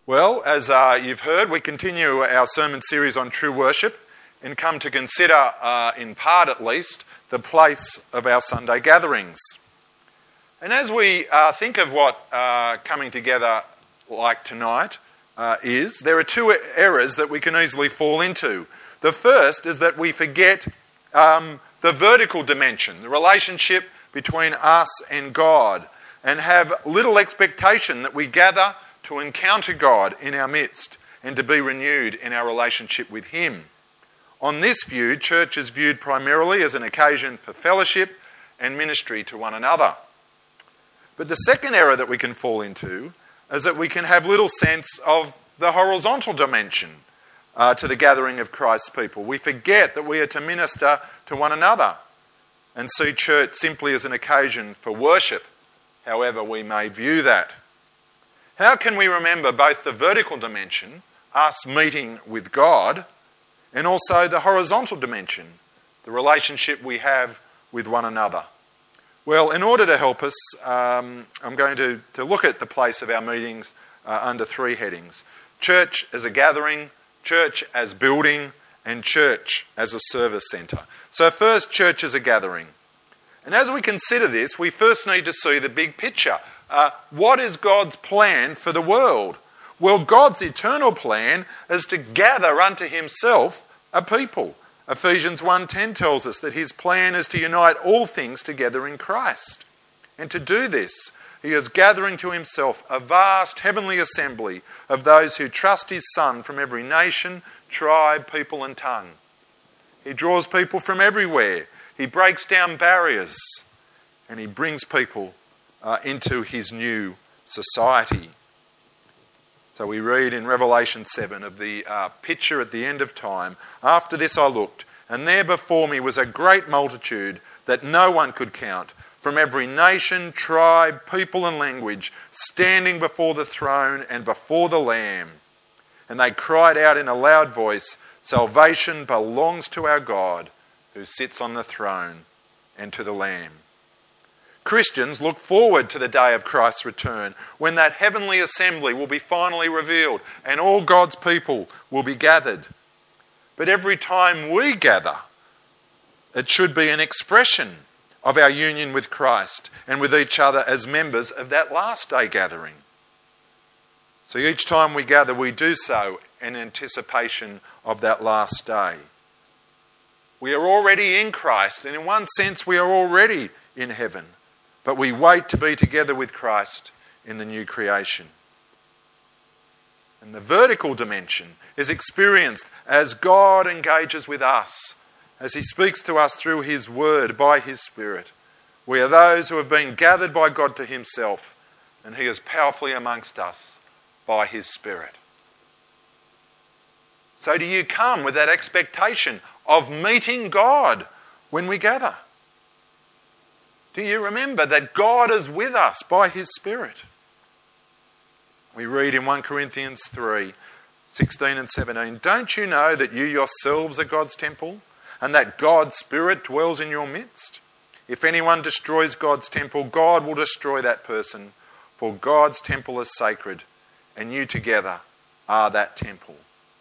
Well, as you've heard, we continue our sermon series on true worship and come to consider, in part at least, the place of our Sunday gatherings. And as we think of what coming together like tonight is, there are two errors that we can easily fall into. The first is that we forget the vertical dimension, the relationship between us and God, and have little expectation that we gather to encounter God in our midst and to be renewed in our relationship with Him. On this view, church is viewed primarily as an occasion for fellowship and ministry to one another. But the second error that we can fall into is that we can have little sense of the horizontal dimension to the gathering of Christ's people. We forget that we are to minister to one another and see church simply as an occasion for worship, however we may view that. How can we remember both the vertical dimension, us meeting with God, and also the horizontal dimension, the relationship we have with one another? Well, in order to help us, I'm going to look at the place of our meetings under three headings: church as a gathering, church as building, and church as a service centre. So first, church as a gathering. And as we consider this, we first need to see the big picture. What is God's plan for the world? Well, God's eternal plan is to gather unto Himself a people. Ephesians 1:10 tells us that His plan is to unite all things together in Christ. And to do this, He is gathering to Himself a vast heavenly assembly of those who trust His Son from every nation, tribe, people and tongue. He draws people from everywhere. He breaks down barriers and He brings people into His new society. So we read in Revelation 7 of the picture at the end of time. After this I looked, and there before me was a great multitude that no one could count, from every nation, tribe, people and language, standing before the throne and before the Lamb. And they cried out in a loud voice, "Salvation belongs to our God, who sits on the throne, and to the Lamb." Christians look forward to the day of Christ's return, when that heavenly assembly will be finally revealed and all God's people will be gathered. But every time we gather, it should be an expression of our union with Christ and with each other as members of that last day gathering. So each time we gather, we do so in anticipation of that last day. We are already in Christ, and in one sense we are already in heaven. But we wait to be together with Christ in the new creation. And the vertical dimension is experienced as God engages with us, as He speaks to us through His Word by His Spirit. We are those who have been gathered by God to Himself, and He is powerfully amongst us by His Spirit. So do you come with that expectation of meeting God when we gather? Do you remember that God is with us by His Spirit? We read in 1 Corinthians 3:16 and 17, "Don't you know that you yourselves are God's temple, and that God's Spirit dwells in your midst? If anyone destroys God's temple, God will destroy that person, for God's temple is sacred, and you together are that temple."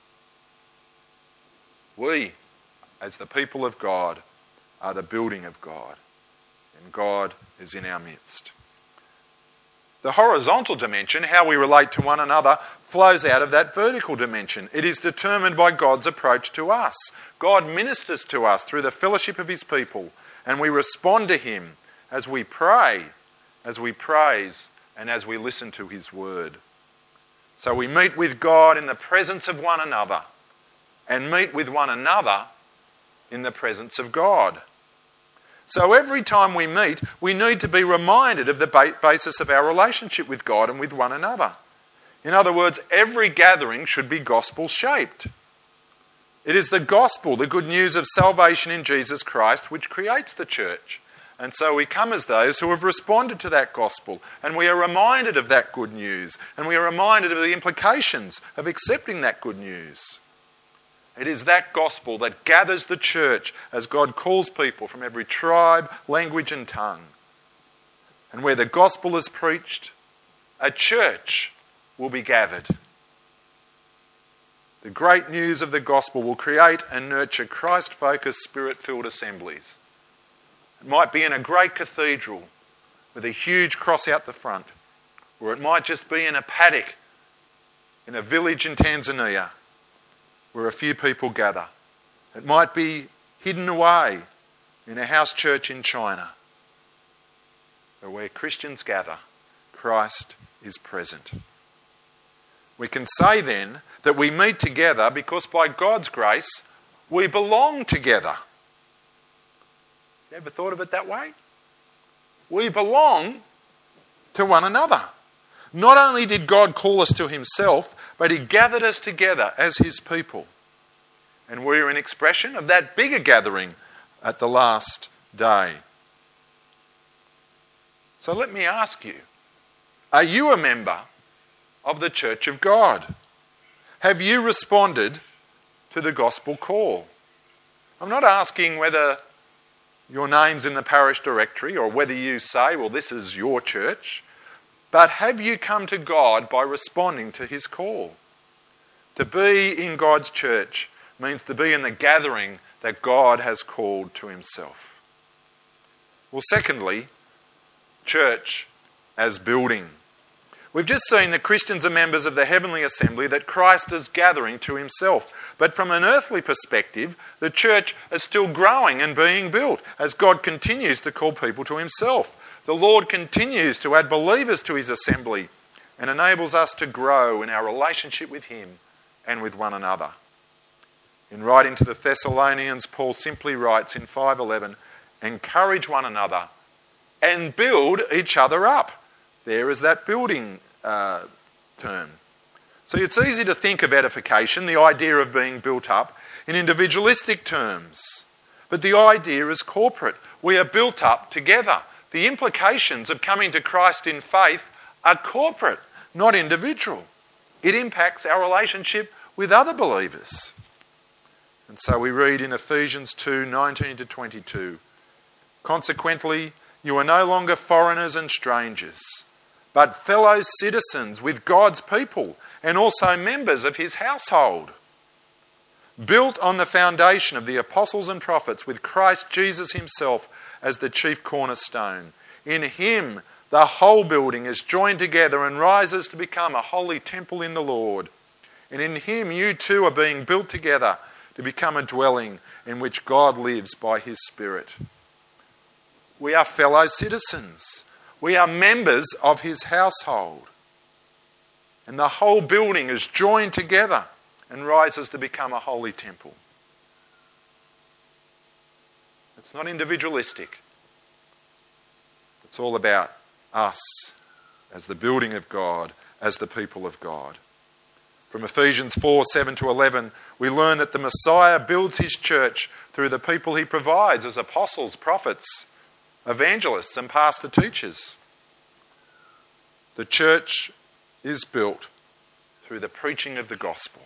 We, as the people of God, are the building of God. And God is in our midst. The horizontal dimension, how we relate to one another, flows out of that vertical dimension. It is determined by God's approach to us. God ministers to us through the fellowship of His people, and we respond to Him as we pray, as we praise, and as we listen to His Word. So we meet with God in the presence of one another, and meet with one another in the presence of God. So every time we meet, we need to be reminded of the basis of our relationship with God and with one another. In other words, every gathering should be gospel-shaped. It is the gospel, the good news of salvation in Jesus Christ, which creates the church. And so we come as those who have responded to that gospel, and we are reminded of that good news, and we are reminded of the implications of accepting that good news. It is that gospel that gathers the church as God calls people from every tribe, language and tongue. And where the gospel is preached, a church will be gathered. The great news of the gospel will create and nurture Christ-focused, spirit-filled assemblies. It might be in a great cathedral with a huge cross out the front, or it might just be in a paddock in a village in Tanzania where a few people gather. It might be hidden away in a house church in China, but where Christians gather, Christ is present. We can say then that we meet together because by God's grace we belong together. You ever thought of it that way? We belong to one another. Not only did God call us to himself, but he gathered us together as his people. And we're an expression of that bigger gathering at the last day. So let me ask you, are you a member of the Church of God? Have you responded to the gospel call? I'm not asking whether your name's in the parish directory or whether you say, well, this is your church, but have you come to God by responding to his call? To be in God's church means to be in the gathering that God has called to himself. Well, secondly, church as building. We've just seen that Christians are members of the heavenly assembly that Christ is gathering to himself. But from an earthly perspective, the church is still growing and being built as God continues to call people to himself. The Lord continues to add believers to his assembly and enables us to grow in our relationship with him and with one another. In writing to the Thessalonians, Paul simply writes in 5:11, encourage one another and build each other up. There is that building term. So it's easy to think of edification, the idea of being built up, in individualistic terms. But the idea is corporate. We are built up together. The implications of coming to Christ in faith are corporate, not individual. It impacts our relationship with other believers. And so we read in Ephesians 2:19-22, consequently, you are no longer foreigners and strangers, but fellow citizens with God's people and also members of his household, built on the foundation of the apostles and prophets with Christ Jesus himself as the chief cornerstone. In him, the whole building is joined together and rises to become a holy temple in the Lord. And in him, you too are being built together to become a dwelling in which God lives by his Spirit. We are fellow citizens. We are members of his household. And the whole building is joined together and rises to become a holy temple. It's not individualistic. It's all about us as the building of God, as the people of God. From Ephesians 4:7-11, we learn that the Messiah builds his church through the people he provides as apostles, prophets, evangelists and pastor teachers. The church is built through the preaching of the gospel.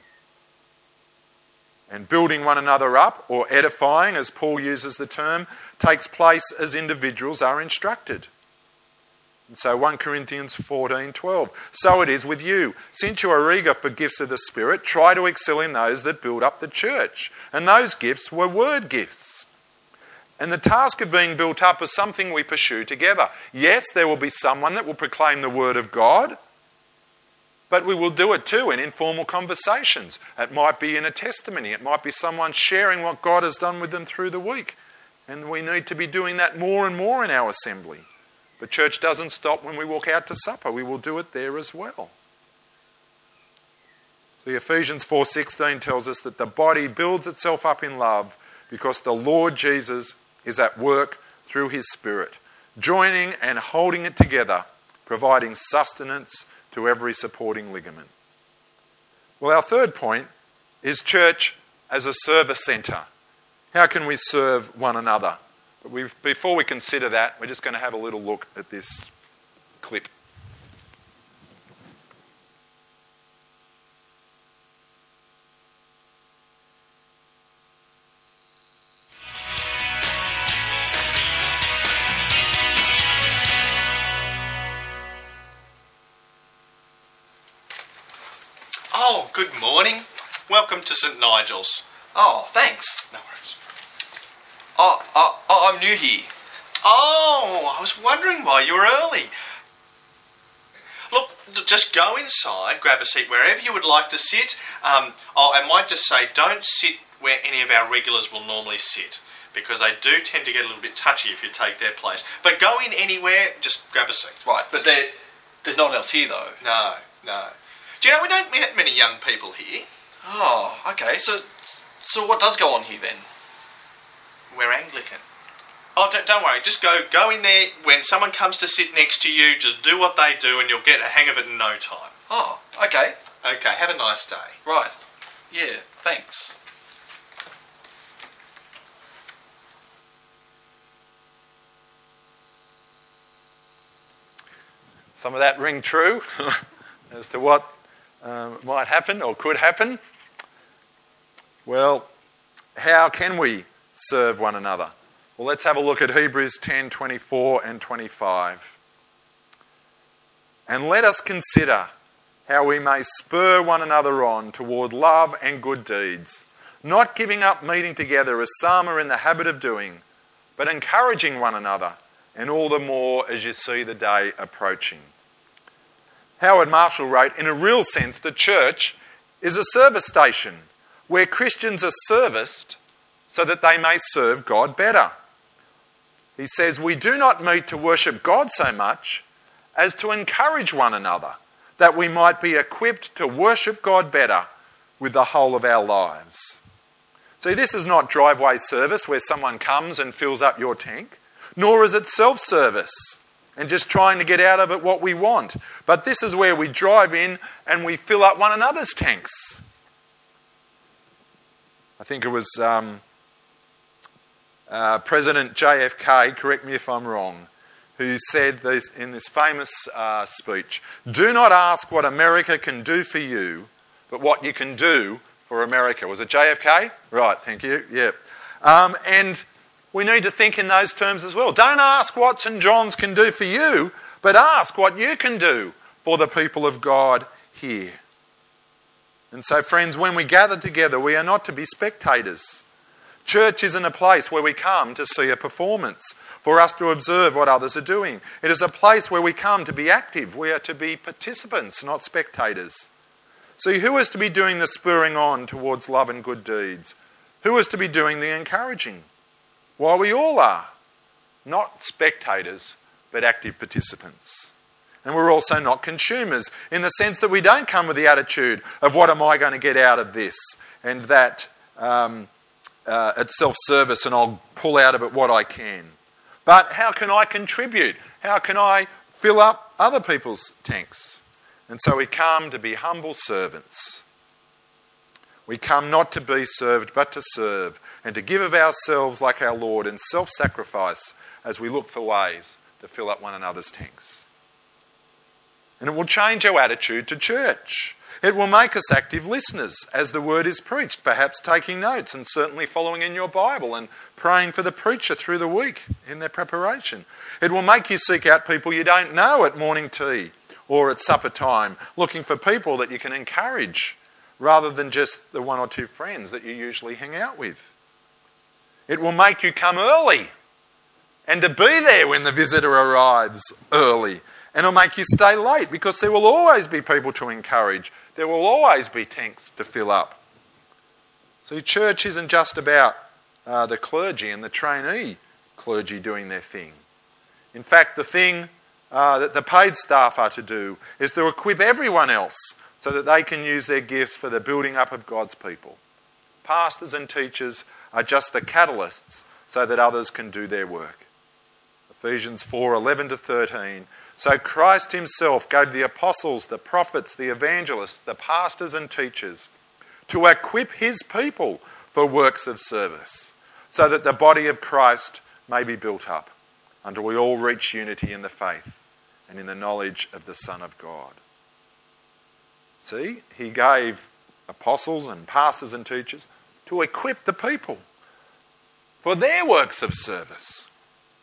And building one another up, or edifying, as Paul uses the term, takes place as individuals are instructed. And so 1 Corinthians 14:12, so it is with you. Since you are eager for gifts of the Spirit, try to excel in those that build up the church. And those gifts were word gifts. And the task of being built up is something we pursue together. Yes, there will be someone that will proclaim the word of God, but we will do it too in informal conversations. It might be in a testimony. It might be someone sharing what God has done with them through the week. And we need to be doing that more and more in our assembly. But church doesn't stop when we walk out to supper. We will do it there as well. So Ephesians 4:16 tells us that the body builds itself up in love because the Lord Jesus is at work through his Spirit, joining and holding it together, providing sustenance to every supporting ligament. Well, our third point is church as a service centre. How can we serve one another? But before we consider that, we're just going to have a little look at this clip. Oh, good morning. Welcome to St Nigel's. Oh, thanks. No worries. I'm new here. Oh, I was wondering why you were early. Look, just go inside, grab a seat wherever you would like to sit. I might just say, don't sit where any of our regulars will normally sit, because they do tend to get a little bit touchy if you take their place. But go in anywhere, just grab a seat. Right, but there's no one else here, though. No. Do you know, we don't get many young people here. Oh, okay. So what does go on here, then? We're Anglican. Oh, don't worry. Just go in there. When someone comes to sit next to you, just do what they do and you'll get a hang of it in no time. Oh, okay. Okay, have a nice day. Right. Yeah, thanks. Some of that ring true as to what might happen or could happen. Well, how can we serve one another? Well, let's have a look at Hebrews 10, 24 and 25. And let us consider how we may spur one another on toward love and good deeds, not giving up meeting together as some are in the habit of doing, but encouraging one another, and all the more as you see the day approaching. Howard Marshall wrote, in a real sense, the church is a service station where Christians are serviced so that they may serve God better. He says, we do not meet to worship God so much as to encourage one another, that we might be equipped to worship God better with the whole of our lives. See, this is not driveway service where someone comes and fills up your tank, nor is it self-service and just trying to get out of it what we want. But this is where we drive in and we fill up one another's tanks. I think it was President JFK, correct me if I'm wrong, who said this in this famous speech, do not ask what America can do for you, but what you can do for America. Was it JFK? Right, thank you. Yeah. And we need to think in those terms as well. Don't ask what St John's can do for you, but ask what you can do for the people of God here. And so, friends, when we gather together, we are not to be spectators. Church isn't a place where we come to see a performance, for us to observe what others are doing. It is a place where we come to be active. We are to be participants, not spectators. See, who is to be doing the spurring on towards love and good deeds? Who is to be doing the encouraging? Why, we all are. Not spectators, but active participants. And we're also not consumers, in the sense that we don't come with the attitude of what am I going to get out of this, and that it's self-service and I'll pull out of it what I can. But how can I contribute? How can I fill up other people's tanks? And so we come to be humble servants. We come not to be served, but to serve, and to give of ourselves like our Lord in self-sacrifice as we look for ways to fill up one another's tanks. And it will change our attitude to church. It will make us active listeners as the word is preached, perhaps taking notes and certainly following in your Bible and praying for the preacher through the week in their preparation. It will make you seek out people you don't know at morning tea or at supper time, looking for people that you can encourage rather than just the one or two friends that you usually hang out with. It will make you come early and to be there when the visitor arrives early. And it'll make you stay late because there will always be people to encourage. There will always be tanks to fill up. See, church isn't just about the clergy and the trainee clergy doing their thing. In fact, the thing that the paid staff are to do is to equip everyone else so that they can use their gifts for the building up of God's people. Pastors and teachers are just the catalysts so that others can do their work. Ephesians 4:11 to 13. So Christ himself gave the apostles, the prophets, the evangelists, the pastors and teachers to equip his people for works of service, so that the body of Christ may be built up until we all reach unity in the faith and in the knowledge of the Son of God. See, he gave apostles and pastors and teachers to equip the people for their works of service.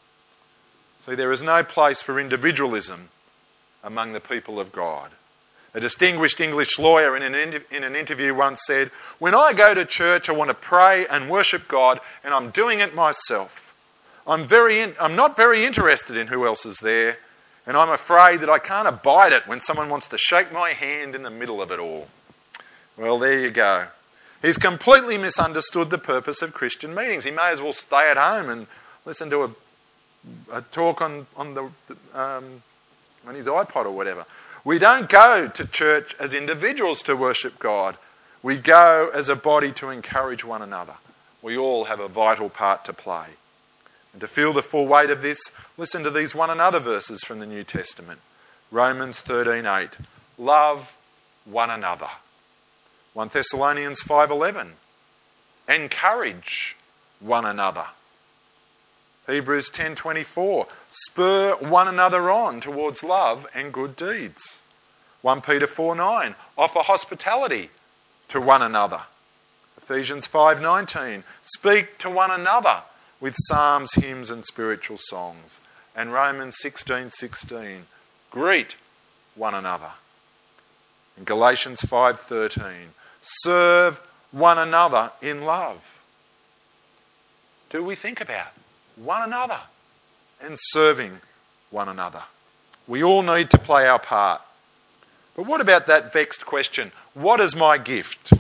See, there is no place for individualism among the people of God. A distinguished English lawyer in an interview once said, "When I go to church, I want to pray and worship God, and I'm doing it myself. I'm not very interested in who else is there, and I'm afraid that I can't abide it when someone wants to shake my hand in the middle of it all." Well, there you go. He's completely misunderstood the purpose of Christian meetings. He may as well stay at home and listen to a talk on his iPod or whatever. We don't go to church as individuals to worship God. We go as a body to encourage one another. We all have a vital part to play. And to feel the full weight of this, listen to these one another verses from the New Testament. Romans 13:8. Love one another. 1 Thessalonians 5:11. Encourage one another. Hebrews 10:24. Spur one another on towards love and good deeds. 1 Peter 4:9. Offer hospitality to one another. Ephesians 5:19. Speak to one another with psalms, hymns and spiritual songs. And Romans 16:16. Greet one another. In Galatians 5:13. Serve one another in love. Do we think about one another and serving one another? We all need to play our part. But what about that vexed question, what is my gift?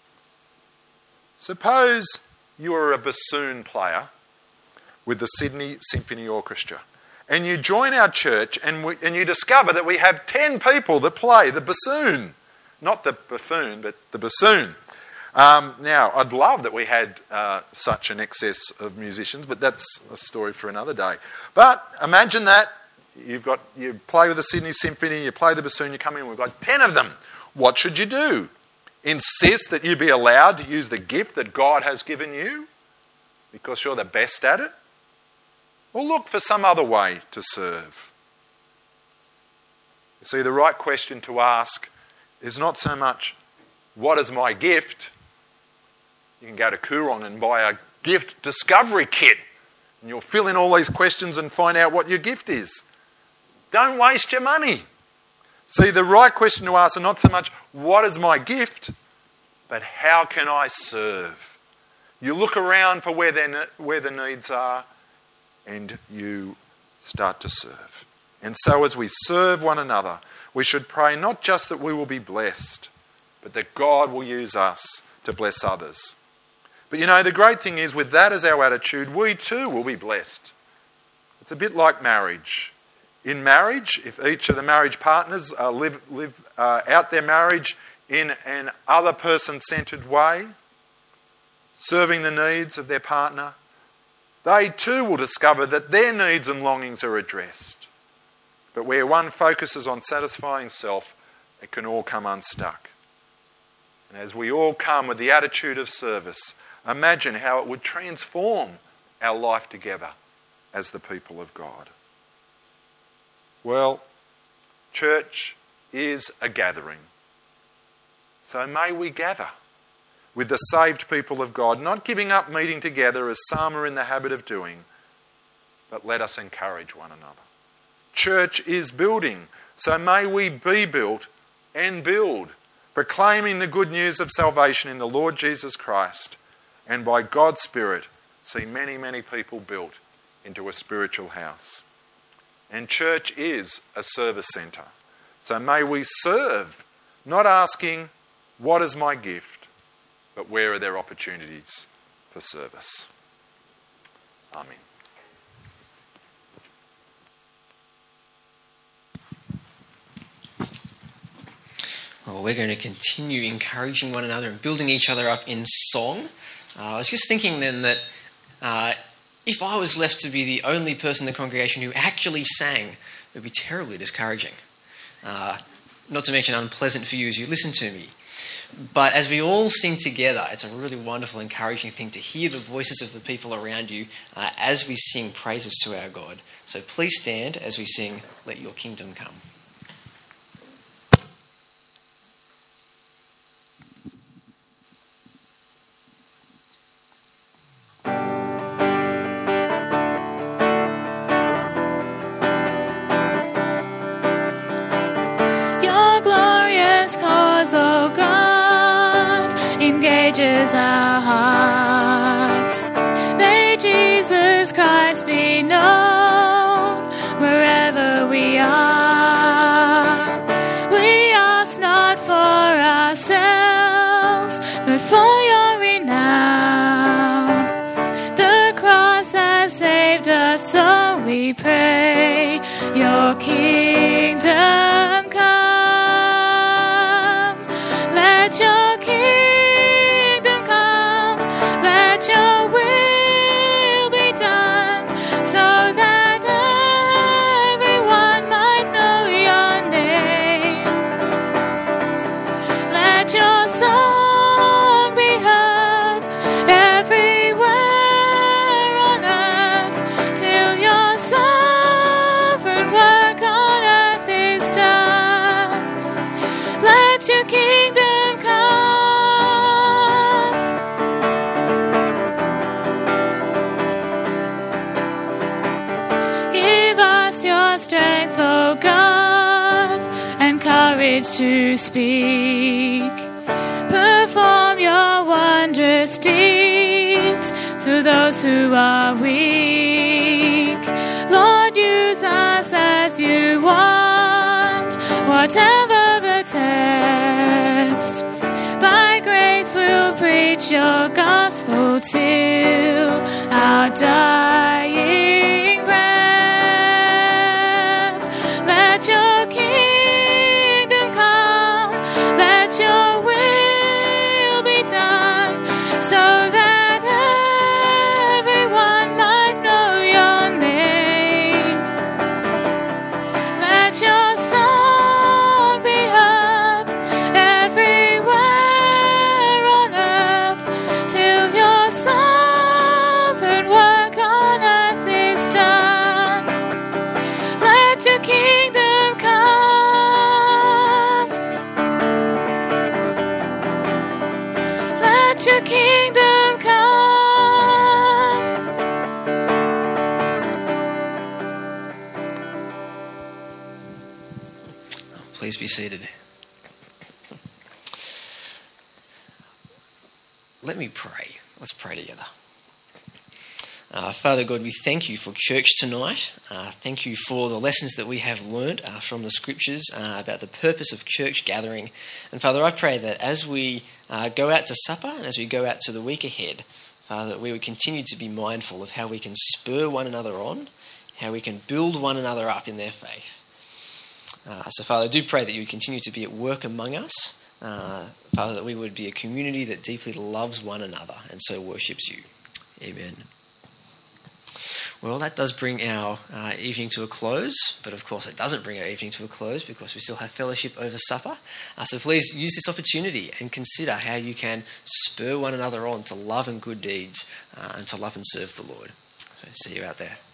Suppose you are a bassoon player with the Sydney Symphony Orchestra and you join our church and you discover that we have 10 people that play the bassoon. Not the buffoon, but the bassoon. Now, I'd love that we had such an excess of musicians, but that's a story for another day. But imagine that. You play with the Sydney Symphony, you play the bassoon, you come in, we've got 10 of them. What should you do? Insist that you be allowed to use the gift that God has given you because you're the best at it? Or look for some other way to serve? You see, the right question to ask is not so much, what is my gift? You can go to Koorong and buy a gift discovery kit and you'll fill in all these questions and find out what your gift is. Don't waste your money. See, the right question to ask is not so much, what is my gift? But how can I serve? You look around for where the needs are and you start to serve. And so as we serve one another, we should pray not just that we will be blessed, but that God will use us to bless others. But you know, the great thing is, with that as our attitude, we too will be blessed. It's a bit like marriage. In marriage, if each of the marriage partners live out their marriage in an other person-centred way, serving the needs of their partner, they too will discover that their needs and longings are addressed. But where one focuses on satisfying self, it can all come unstuck. And as we all come with the attitude of service, imagine how it would transform our life together as the people of God. Well, church is a gathering. So may we gather with the saved people of God, not giving up meeting together as some are in the habit of doing, but let us encourage one another. Church is building, so may we be built and build, proclaiming the good news of salvation in the Lord Jesus Christ, and by God's Spirit see many, many people built into a spiritual house. And church is a service centre, so may we serve, not asking, what is my gift, but where are there opportunities for service? Amen. Well, we're going to continue encouraging one another and building each other up in song. I was just thinking then that if I was left to be the only person in the congregation who actually sang, it would be terribly discouraging. Not to mention unpleasant for you as you listen to me. But as we all sing together, it's a really wonderful, encouraging thing to hear the voices of the people around you as we sing praises to our God. So please stand as we sing, Let Your Kingdom Come. Your glorious engages our hearts. May Jesus Christ be known wherever we are. We ask not for ourselves, but for your renown. The cross has saved us, so we pray, your kingdom come. Let your kingdom come. Let your will be done, so that everyone might know your name. Let your song be heard everywhere on earth, till your sovereign work on earth is done. Let your kingdom come. Give us your strength, O God, and courage to speak. Perform your wondrous deeds through those who are weak. Lord, use us as you want, whatever the test. By grace we'll preach your gospel till our dying breath. Let your kingdom come. Let your will be done, so that everyone might know your name. Let your song be heard everywhere on earth, till your sovereign work on earth is done. Let your kingdom come. Let your kingdom come. Please be seated. Let me pray. Let's pray together. Father God, we thank you for church tonight. Thank you for the lessons that we have learned from the scriptures about the purpose of church gathering. And Father, I pray that as we go out to supper and as we go out to the week ahead, Father, that we would continue to be mindful of how we can spur one another on, how we can build one another up in their faith. So Father, I do pray that you would continue to be at work among us. Father, that we would be a community that deeply loves one another and so worships you. Amen. Well, that does bring our evening to a close, but of course it doesn't bring our evening to a close because we still have fellowship over supper. So please use this opportunity and consider how you can spur one another on to love and good deeds and to love and serve the Lord. So see you out there.